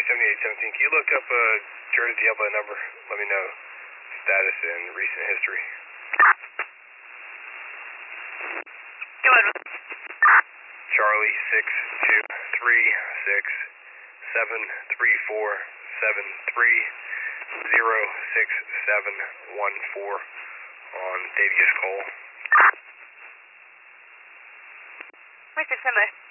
7817. Can you look up Journey Diablo number? Let me know status and recent history. Go ahead. Charlie 623-667-3473-06714 on Davies Cole. Wait, standby.